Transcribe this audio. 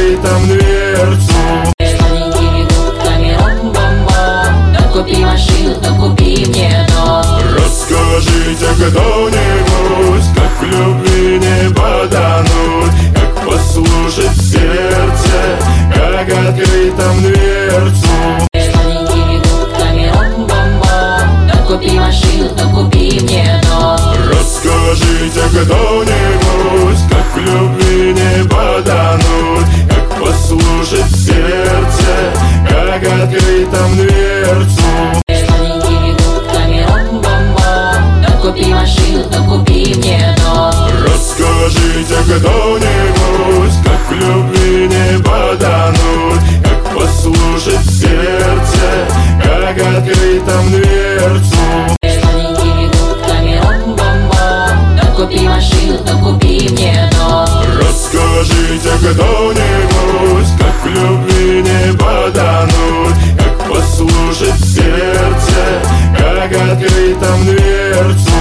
открой там дверцу. Сладенькими губками ром-бом-бом. Докупи машину, докупи мне дом. Расскажите кто-нибудь, как в любви не потонуть, как послушать сердце, как открыть там дверцу. Сладенькими губками ром-бом-бом. Докупи машину, докупи мне дом. Расскажите кто-нибудь, как в любви не потонуть, как послушать сердце, как открыть там дверцу. Сладенькими губками ром-бом-бом. Докупи машину, докупи мне дом. Расскажите кто-нибудь, как в любви не потонуть, как послушать сердце, как открыть там дверцу. Сладенькими губками ром-бом-бом. Докупи машину, докупи мне дом. Расскажите кто-нибудь, как в любви не потонуть, как послушать сердце, как открыть там дверцу.